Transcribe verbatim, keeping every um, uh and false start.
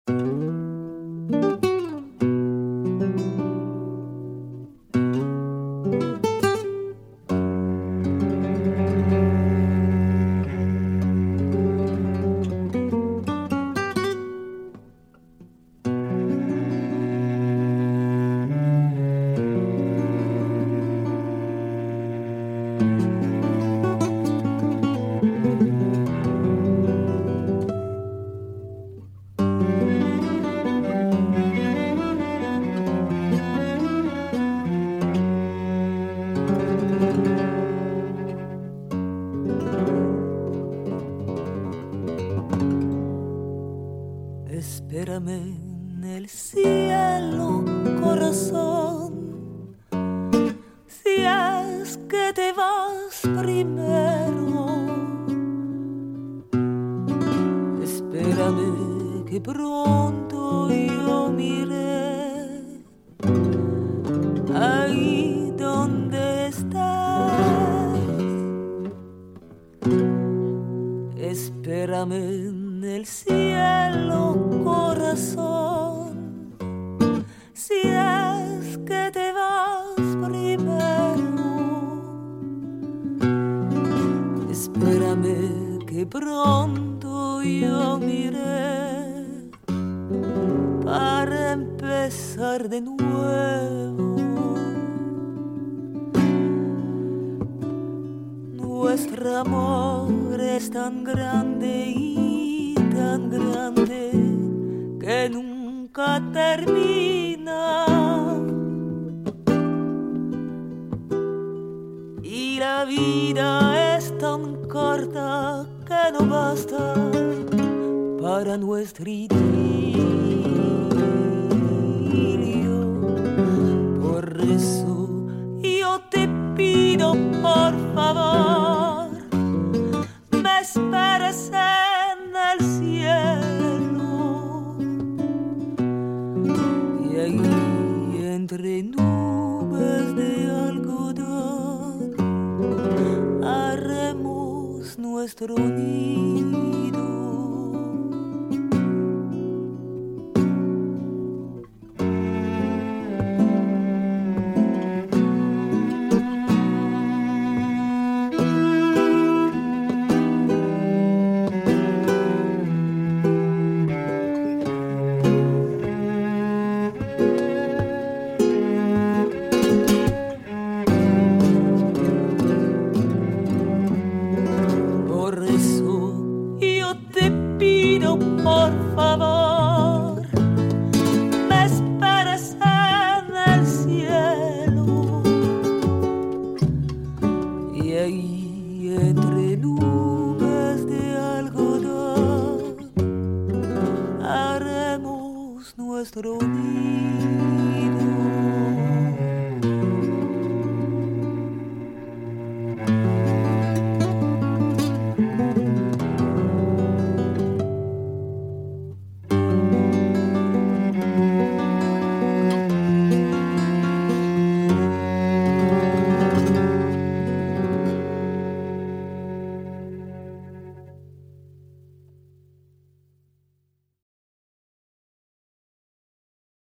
Espérame en el cielo, corazón, si es que te vas primero. Espérame que pronto yo miré ahí donde estás. Espérame en el cielo, corazón, si es que te vas primero. Espérame que pronto yo miré para empezar de nuevo. Nuestro amor es tan grande y tan grande que nunca termina, y la vida es tan corta que no basta para nuestro idilio. Por eso yo te pido, por favor, me esperes en el cielo, y ahí entre nubes de algodón haremos nuestro nido. Por favor, me esperes en el cielo, y ahí entre nubes de algodón haremos nuestro nido.